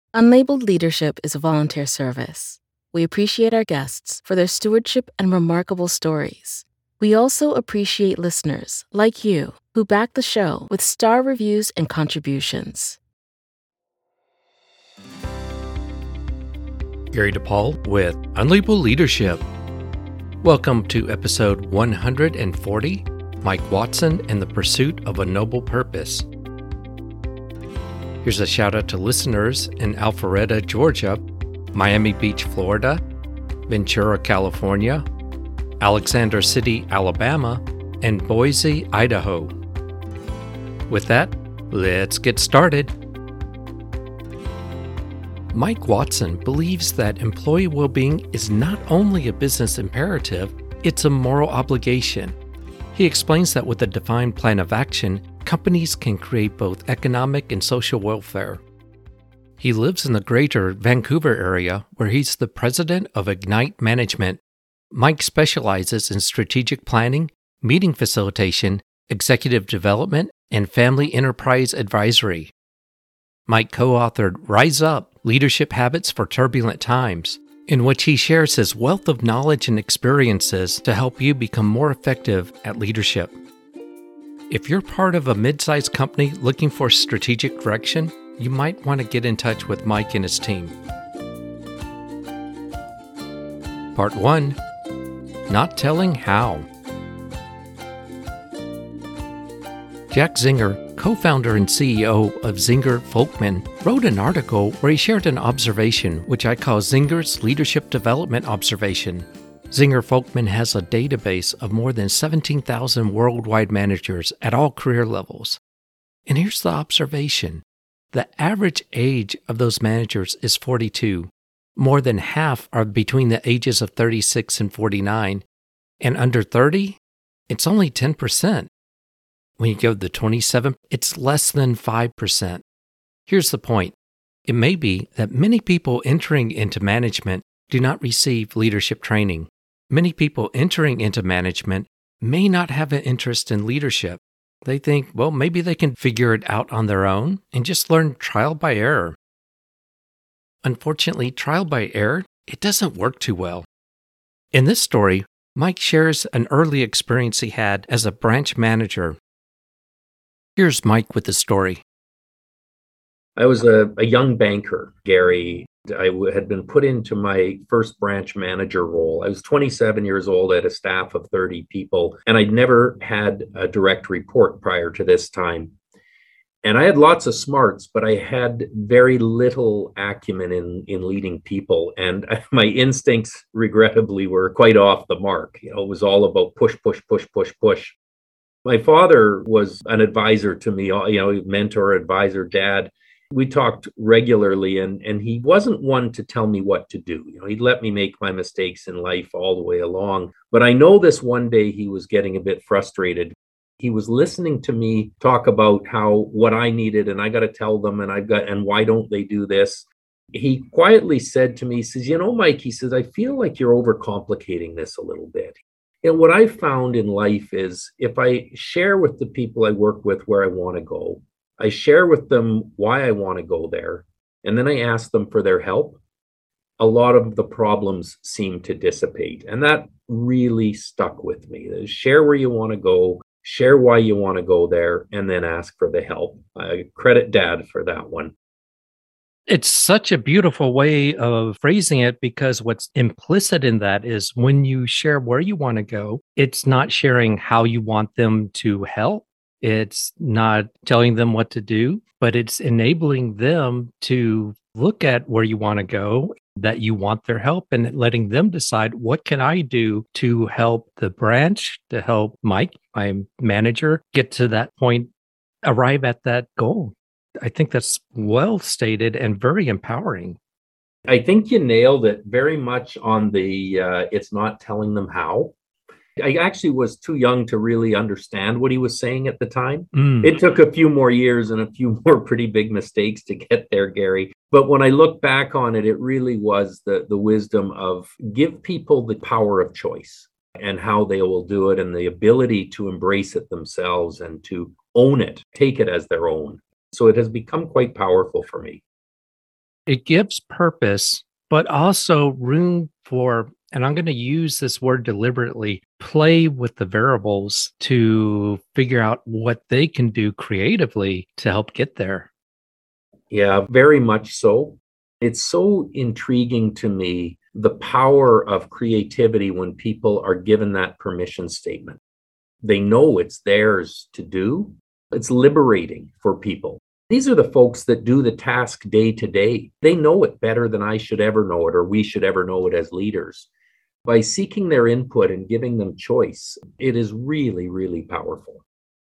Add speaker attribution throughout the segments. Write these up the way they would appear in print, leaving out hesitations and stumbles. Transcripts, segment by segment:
Speaker 1: Unlabeled Leadership is a volunteer service. We appreciate our guests for their stewardship and remarkable stories. We also appreciate listeners like you who back the show with star reviews and contributions.
Speaker 2: Gary DePaul with Unlabeled Leadership. Welcome to episode 140, Mike Watson and the Pursuit of a Noble Purpose. Here's a shout out to listeners in Alpharetta, Georgia, Miami Beach, Florida, Ventura, California, Alexander City, Alabama, and Boise, Idaho. With that, let's get started. Mike Watson believes that employee well-being is not only a business imperative, it's a moral obligation. He explains that with a defined plan of action, companies can create both economic and social welfare. He lives in the greater Vancouver area, where he's the president of Ignite Management. Mike specializes in strategic planning, meeting facilitation, executive development, and family enterprise advisory. Mike co-authored Rise Up, Leadership Habits for Turbulent Times, in which he shares his wealth of knowledge and experiences to help you become more effective at leadership. If you're part of a mid-sized company looking for strategic direction, you might want to get in touch with Mike and his team. Part 1. Not Telling How. Jack Zinger, co-founder and CEO of Zinger Folkman, wrote an article where he shared an observation which I call Zinger's Leadership Development Observation. Zinger Folkman has a database of more than 17,000 worldwide managers at all career levels. And here's the observation. The average age of those managers is 42. More than half are between the ages of 36 and 49. And under 30, it's only 10%. When you go to 27, it's less than 5%. Here's the point. It may be that many people entering into management do not receive leadership training. Many people entering into management may not have an interest in leadership. They think, well, maybe they can figure it out on their own and just learn trial by error. Unfortunately, trial by error, it doesn't work too well. In this story, Mike shares an early experience he had as a branch manager. Here's Mike with the story.
Speaker 3: I was a young banker, Gary. I had been put into my first branch manager role. I was 27 years old, at a staff of 30 people, and I'd never had a direct report prior to this time. And I had lots of smarts, but I had very little acumen in leading people. And my instincts, regrettably, were quite off the mark. It was all about push, push, push, push, push. My father was an advisor to me, mentor, advisor, dad. We talked regularly, and he wasn't one to tell me what to do. He'd let me make my mistakes in life all the way along. But I know this one day he was getting a bit frustrated. He was listening to me talk about what I needed, and I got to tell them, and why don't they do this? He quietly said to me, he says, Mike, he says, I feel like you're overcomplicating this a little bit. What I found in life is if I share with the people I work with where I want to go, I share with them why I want to go there, and then I ask them for their help, a lot of the problems seem to dissipate. And that really stuck with me. Share where you want to go, share why you want to go there, and then ask for the help. I credit Dad for that one.
Speaker 2: It's such a beautiful way of phrasing it, because what's implicit in that is when you share where you want to go, it's not sharing how you want them to help. It's not telling them what to do, but it's enabling them to look at where you want to go, that you want their help, and letting them decide, what can I do to help the branch, to help Mike, my manager, get to that point, arrive at that goal. I think that's well stated and very empowering.
Speaker 3: I think you nailed it very much on the it's not telling them how. I actually was too young to really understand what he was saying at the time. It took a few more years and a few more pretty big mistakes to get there, Gary. But when I look back on it, it really was the wisdom of give people the power of choice and how they will do it, and the ability to embrace it themselves and to own it, take it as their own. So it has become quite powerful for me.
Speaker 2: It gives purpose, but also room for, and I'm going to use this word deliberately, play with the variables to figure out what they can do creatively to help get there.
Speaker 3: Yeah, very much so. It's so intriguing to me, the power of creativity when people are given that permission statement. They know it's theirs to do. It's liberating for people. These are the folks that do the task day to day. They know it better than I should ever know it, or we should ever know it as leaders. By seeking their input and giving them choice, it is really, really powerful.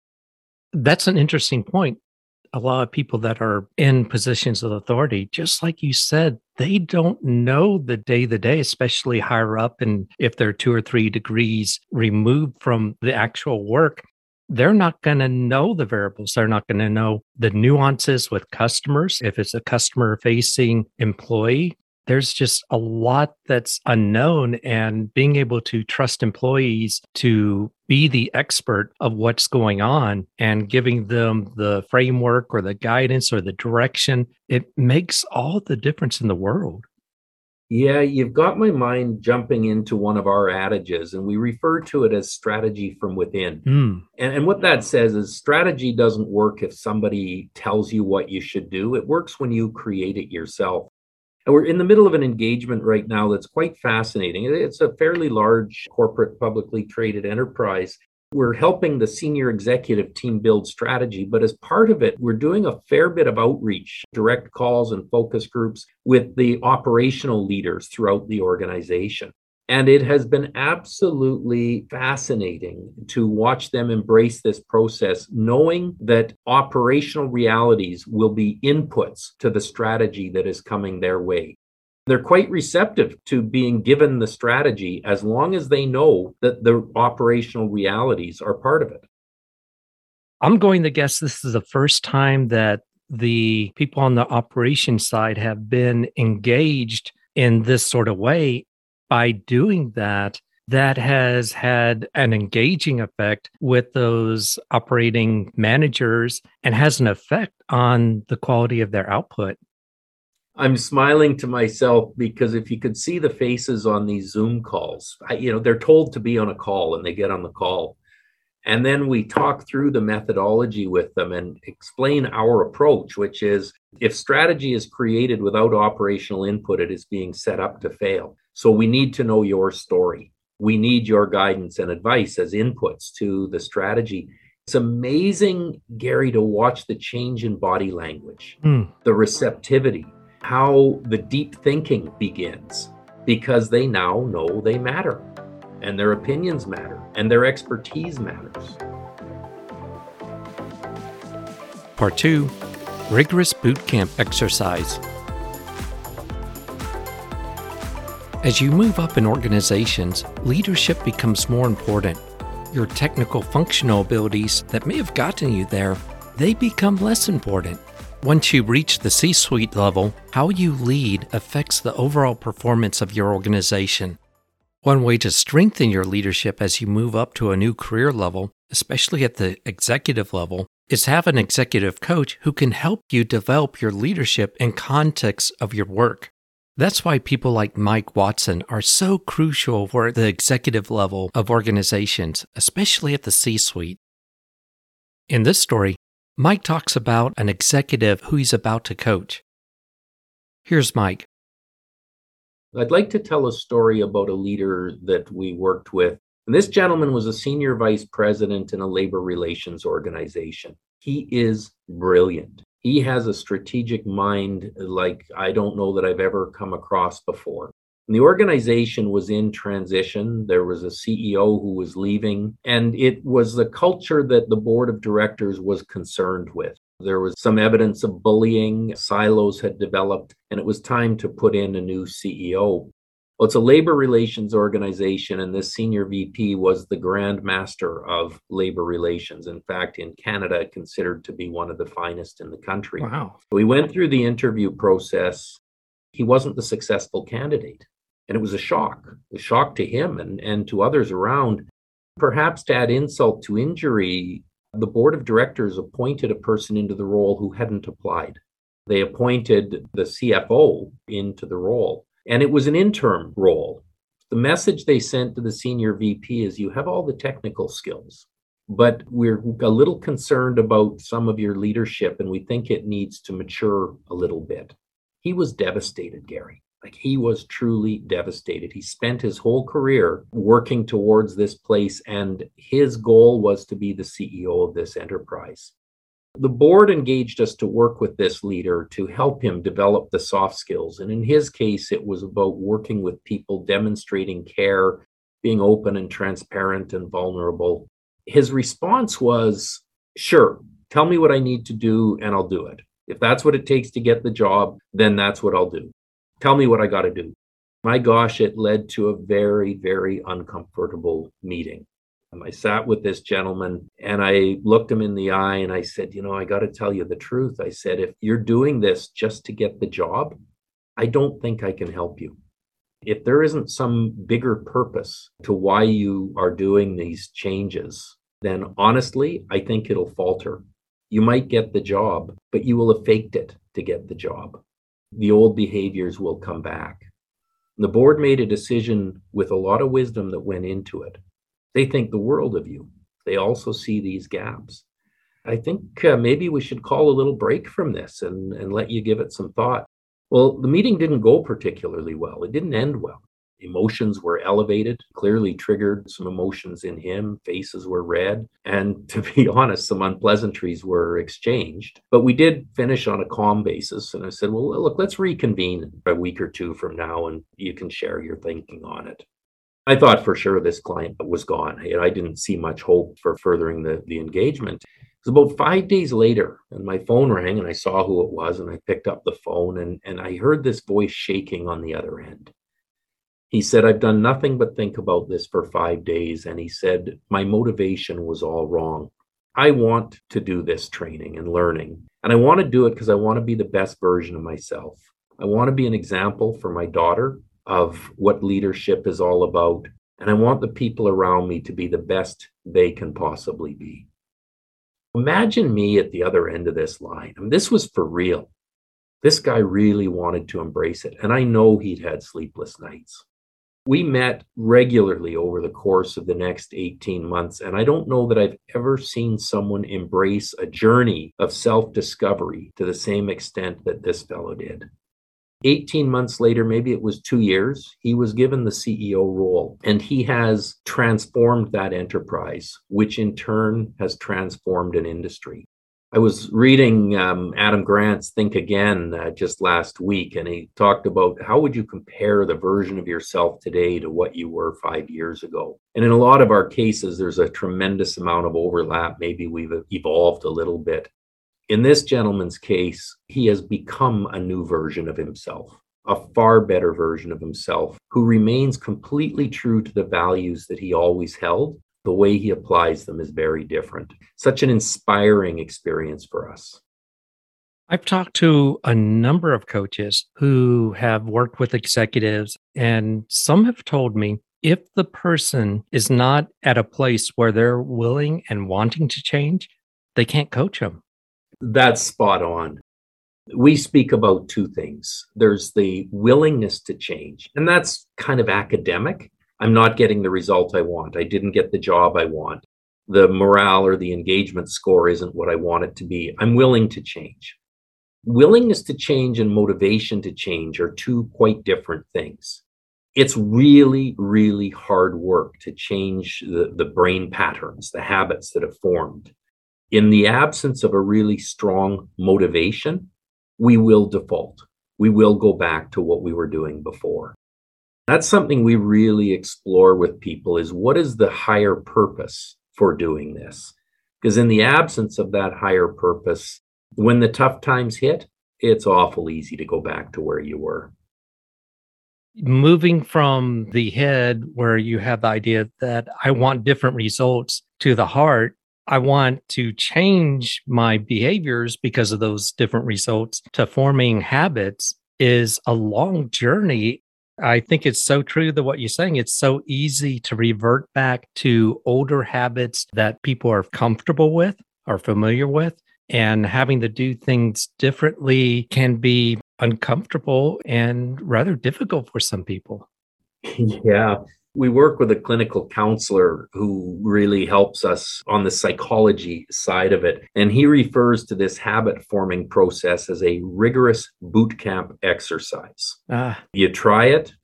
Speaker 2: That's an interesting point. A lot of people that are in positions of authority, just like you said, they don't know the day, especially higher up. And if they're 2 or 3 degrees removed from the actual work, they're not going to know the variables. They're not going to know the nuances with customers. If it's a customer facing employee, there's just a lot that's unknown, and being able to trust employees to be the expert of what's going on and giving them the framework or the guidance or the direction, it makes all the difference in the world.
Speaker 3: Yeah, you've got my mind jumping into one of our adages, and we refer to it as strategy from within. And what that says is strategy doesn't work if somebody tells you what you should do. It works when you create it yourself. And we're in the middle of an engagement right now that's quite fascinating. It's a fairly large corporate publicly traded enterprise. We're helping the senior executive team build strategy, but as part of it, we're doing a fair bit of outreach, direct calls and focus groups with the operational leaders throughout the organization. And it has been absolutely fascinating to watch them embrace this process, knowing that operational realities will be inputs to the strategy that is coming their way. They're quite receptive to being given the strategy as long as they know that the operational realities are part of it.
Speaker 2: I'm going to guess this is the first time that the people on the operations side have been engaged in this sort of way. By doing that, that has had an engaging effect with those operating managers and has an effect on the quality of their output.
Speaker 3: I'm smiling to myself because if you could see the faces on these Zoom calls, they're told to be on a call and they get on the call. And then we talk through the methodology with them and explain our approach, which is if strategy is created without operational input, it is being set up to fail. So we need to know your story. We need your guidance and advice as inputs to the strategy. It's amazing, Gary, to watch the change in body language, the receptivity, how the deep thinking begins, because they now know they matter. And their opinions matter, and their expertise matters.
Speaker 2: Part 2, rigorous boot camp exercise. As you move up in organizations, leadership becomes more important. Your technical functional abilities that may have gotten you there, they become less important. Once you reach the C-suite level, how you lead affects the overall performance of your organization. One way to strengthen your leadership as you move up to a new career level, especially at the executive level, is have an executive coach who can help you develop your leadership in context of your work. That's why people like Mike Watson are so crucial for the executive level of organizations, especially at the C-suite. In this story, Mike talks about an executive who he's about to coach. Here's Mike.
Speaker 3: I'd like to tell a story about a leader that we worked with. And this gentleman was a senior vice president in a labor relations organization. He is brilliant. He has a strategic mind like I don't know that I've ever come across before. And the organization was in transition. There was a CEO who was leaving, and it was the culture that the board of directors was concerned with. There was some evidence of bullying, silos had developed, and it was time to put in a new CEO. Well, it's a labor relations organization, and this senior VP was the grand master of labor relations. In fact, in Canada, considered to be one of the finest in the country.
Speaker 2: Wow.
Speaker 3: We went through the interview process. He wasn't the successful candidate, and it was a shock to him and to others around. Perhaps to add insult to injury, the board of directors appointed a person into the role who hadn't applied. They appointed the CFO into the role, and it was an interim role. The message they sent to the senior VP is you have all the technical skills, but we're a little concerned about some of your leadership, and we think it needs to mature a little bit. He was devastated, Gary. Like, he was truly devastated. He spent his whole career working towards this place, and his goal was to be the CEO of this enterprise. The board engaged us to work with this leader to help him develop the soft skills. And in his case, it was about working with people, demonstrating care, being open and transparent and vulnerable. His response was, sure, tell me what I need to do and I'll do it. If that's what it takes to get the job, then that's what I'll do. Tell me what I got to do. My gosh, it led to a very, very uncomfortable meeting. I sat with this gentleman and I looked him in the eye and I said, I got to tell you the truth. I said, if you're doing this just to get the job, I don't think I can help you. If there isn't some bigger purpose to why you are doing these changes, then honestly, I think it'll falter. You might get the job, but you will have faked it to get the job. The old behaviors will come back. The board made a decision with a lot of wisdom that went into it. They think the world of you. They also see these gaps. I think maybe we should call a little break from this and let you give it some thought. Well, the meeting didn't go particularly well. It didn't end well. Emotions were elevated, clearly triggered some emotions in him. Faces were red. And to be honest, some unpleasantries were exchanged. But we did finish on a calm basis. And I said, well, look, let's reconvene a week or two from now and you can share your thinking on it. I thought for sure this client was gone. I didn't see much hope for furthering the engagement. It was about 5 days later, and my phone rang, and I saw who it was, and I picked up the phone, and I heard this voice shaking on the other end. He said, I've done nothing but think about this for 5 days, and he said, my motivation was all wrong. I want to do this training and learning, and I want to do it because I want to be the best version of myself. I want to be an example for my daughter of what leadership is all about. And I want the people around me to be the best they can possibly be. Imagine me at the other end of this line. I mean, this was for real. This guy really wanted to embrace it. And I know he'd had sleepless nights. We met regularly over the course of the next 18 months. And I don't know that I've ever seen someone embrace a journey of self-discovery to the same extent that this fellow did. 18 months later, maybe it was 2 years, he was given the CEO role, and he has transformed that enterprise, which in turn has transformed an industry. I was reading Adam Grant's Think Again just last week, and he talked about how would you compare the version of yourself today to what you were 5 years ago. And in a lot of our cases, there's a tremendous amount of overlap. Maybe we've evolved a little bit. In this gentleman's case, he has become a new version of himself, a far better version of himself, who remains completely true to the values that he always held. The way he applies them is very different. Such an inspiring experience for us.
Speaker 2: I've talked to a number of coaches who have worked with executives, and some have told me if the person is not at a place where they're willing and wanting to change, they can't coach them.
Speaker 3: That's spot on. We speak about two things. There's the willingness to change, and that's kind of academic. I'm not getting the result I want. I didn't get the job I want. The morale or the engagement score isn't what I want it to be. I'm willing to change. Willingness to change and motivation to change are two quite different things. It's really, really hard work to change the brain patterns, the habits that have formed. In the absence of a really strong motivation, we will default. We will go back to what we were doing before. That's something we really explore with people is what is the higher purpose for doing this? Because in the absence of that higher purpose, when the tough times hit, it's awful easy to go back to where you were.
Speaker 2: Moving from the head where you have the idea that I want different results to the heart, I want to change my behaviors because of those different results to forming habits is a long journey. I think it's so true that what you're saying, it's so easy to revert back to older habits that people are comfortable with or familiar with. And having to do things differently can be uncomfortable and rather difficult for some people.
Speaker 3: Yeah. We work with a clinical counselor who really helps us on the psychology side of it. And he refers to this habit forming process as a rigorous boot camp exercise. You try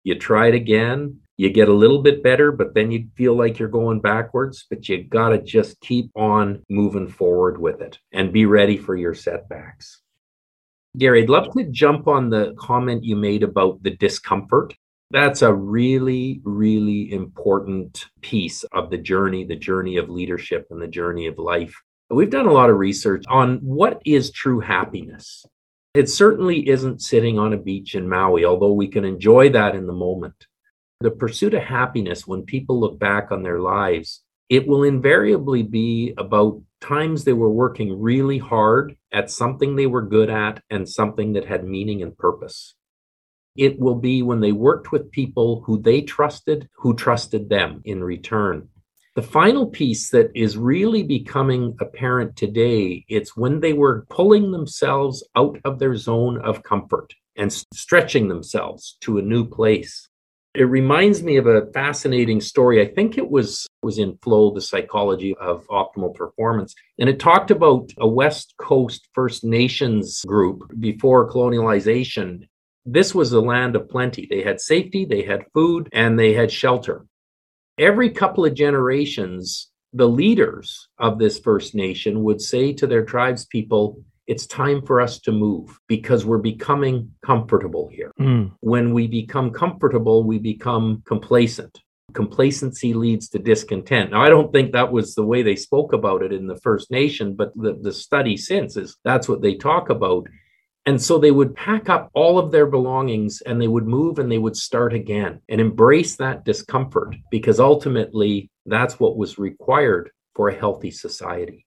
Speaker 3: it again, you get a little bit better, but then you feel like you're going backwards, but you got to just keep on moving forward with it and be ready for your setbacks. Gary, I'd love to jump on the comment you made about the discomfort. That's a really, really important piece of the journey of leadership and the journey of life. We've done a lot of research on what is true happiness. It certainly isn't sitting on a beach in Maui, although we can enjoy that in the moment. The pursuit of happiness, when people look back on their lives, it will invariably be about times they were working really hard at something they were good at and something that had meaning and purpose. It will be when they worked with people who they trusted, who trusted them in return. The final piece that is really becoming apparent today, it's when they were pulling themselves out of their zone of comfort and stretching themselves to a new place. It reminds me of a fascinating story. I think it was in Flow, The Psychology of Optimal Performance. And it talked about a West Coast First Nations group before colonialization. This was the land of plenty. They had safety, they had food, and they had shelter. Every couple of generations, the leaders of this First Nation would say to their tribespeople, it's time for us to move because we're becoming comfortable here. When we become comfortable, we become complacent. Complacency leads to discontent. Now, I don't think that was the way they spoke about it in the First Nation, but the study since is that's what they talk about. And so they would pack up all of their belongings and they would move and they would start again and embrace that discomfort because ultimately that's what was required for a healthy society.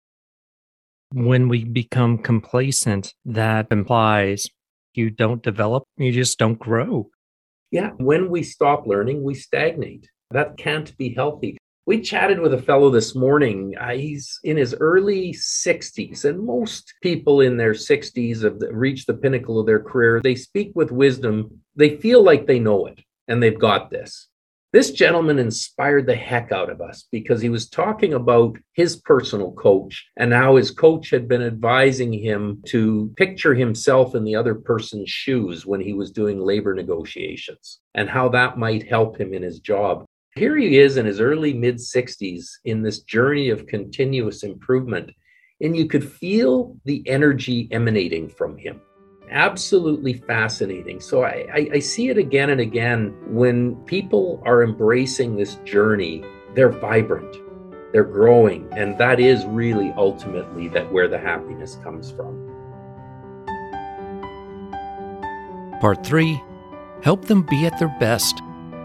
Speaker 2: When we become complacent, that implies you don't develop, you just don't grow.
Speaker 3: Yeah, when we stop learning, we stagnate. That can't be healthy. We chatted with a fellow this morning. He's in his early 60s, and most people in their 60s have reached the pinnacle of their career. They speak with wisdom. They feel like they know it, and they've got this. This gentleman inspired the heck out of us because he was talking about his personal coach and how his coach had been advising him to picture himself in the other person's shoes when he was doing labor negotiations and how that might help him in his job. Here he is in his early mid-60s in this journey of continuous improvement, and you could feel the energy emanating from him. Absolutely fascinating. So I see it again and again when people are embracing this journey, they're vibrant, they're growing, and that is really ultimately where the happiness comes from.
Speaker 2: Part 3, help them be at their best.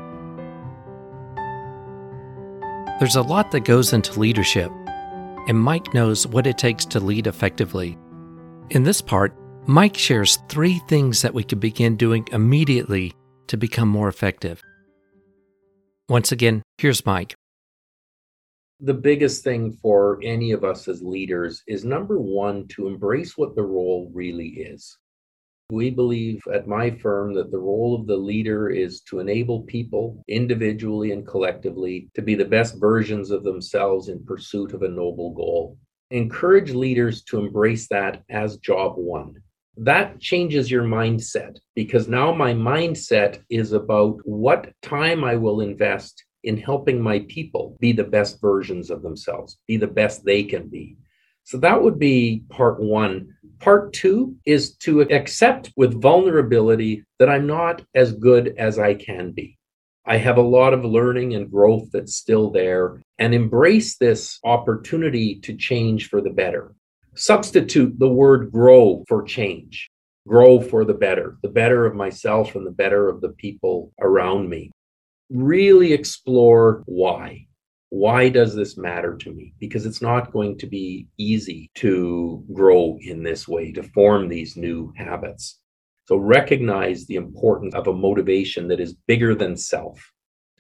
Speaker 2: There's a lot that goes into leadership, and Mike knows what it takes to lead effectively. In this part, Mike shares 3 things that we can begin doing immediately to become more effective. Once again, here's Mike.
Speaker 3: The biggest thing for any of us as leaders is, number one, to embrace what the role really is. We believe at my firm that the role of the leader is to enable people individually and collectively to be the best versions of themselves in pursuit of a noble goal. Encourage leaders to embrace that as job one. That changes your mindset because now my mindset is about what time I will invest in helping my people be the best versions of themselves, be the best they can be. So that would be part one. Part two is to accept with vulnerability that I'm not as good as I can be. I have a lot of learning and growth that's still there, and embrace this opportunity to change for the better. Substitute the word grow for change. Grow for the better of myself and the better of the people around me. Really explore why. Why does this matter to me? Because it's not going to be easy to grow in this way, to form these new habits. So recognize the importance of a motivation that is bigger than self.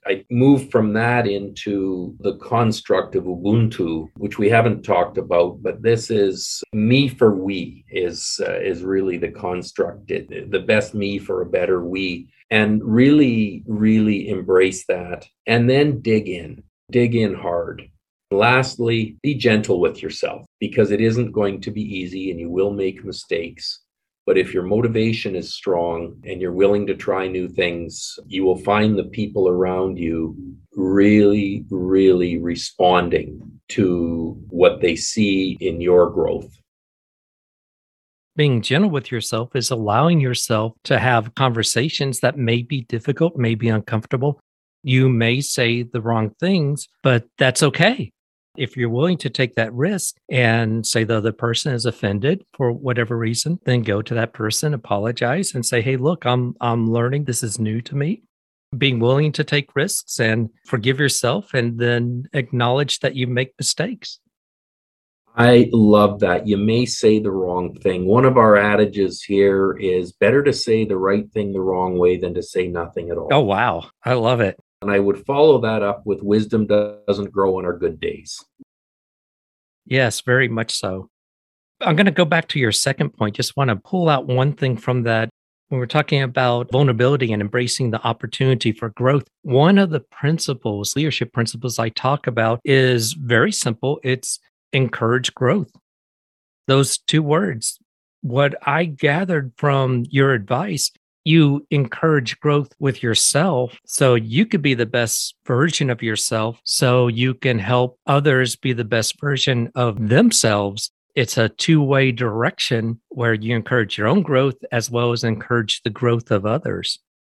Speaker 3: I moved from that into the construct of Ubuntu, which we haven't talked about, but this is me for we is really the construct, the best me for a better we, and really, really embrace that, and then dig in hard. Lastly, be gentle with yourself, because it isn't going to be easy and you will make mistakes. But if your motivation is strong and you're willing to try new things, you will find the people around you really, really responding to what they see in your growth.
Speaker 2: Being gentle with yourself is allowing yourself to have conversations that may be difficult, may be uncomfortable. You may say the wrong things, but that's okay. If you're willing to take that risk and say the other person is offended for whatever reason, then go to that person, apologize, and say, "Hey, look, I'm learning. This is new to me." Being willing to take risks and forgive yourself, and then acknowledge that you make mistakes.
Speaker 3: I love that. You may say the wrong thing. One of our adages here is better to say the right thing the wrong way than to say nothing at all.
Speaker 2: Oh, wow. I love it.
Speaker 3: And I would follow that up with wisdom doesn't grow on our good days.
Speaker 2: Yes, very much so. I'm going to go back to your second point. Just want to pull out one thing from that. When we're talking about vulnerability and embracing the opportunity for growth, one of the principles, leadership principles I talk about is very simple. It's encourage growth. Those two words. What I gathered from your advice, you encourage growth with yourself so you could be the best version of yourself, so you can help others be the best version of themselves. It's a two-way direction where you encourage your own growth as well as encourage the growth of others.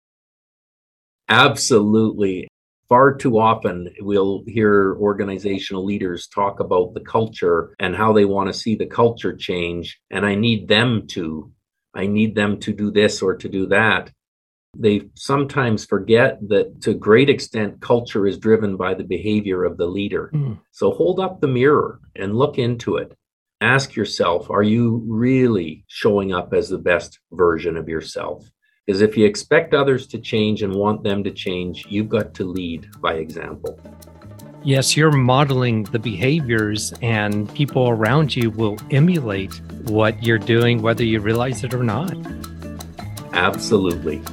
Speaker 3: Absolutely. Far too often, we'll hear organizational leaders talk about the culture and how they want to see the culture change. And I need them to do this or to do that. They sometimes forget that to a great extent, culture is driven by the behavior of the leader. So hold up the mirror and look into it. Ask yourself, are you really showing up as the best version of yourself? Because if you expect others to change and want them to change, you've got to lead by example.
Speaker 2: Yes, you're modeling the behaviors, and people around you will emulate what you're doing, whether you realize it or not.
Speaker 3: Absolutely.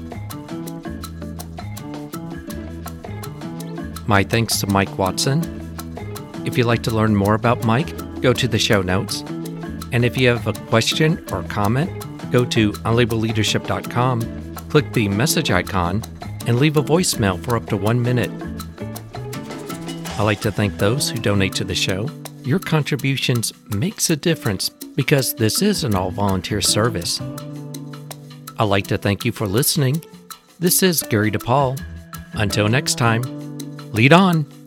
Speaker 2: My thanks to Mike Watson. If you'd like to learn more about Mike, go to the show notes. And if you have a question or comment, go to unlabelleadership.com, click the message icon, and leave a voicemail for up to 1 minute. I'd like to thank those who donate to the show. Your contributions makes a difference because this is an all-volunteer service. I'd like to thank you for listening. This is Gary DePaul. Until next time, lead on.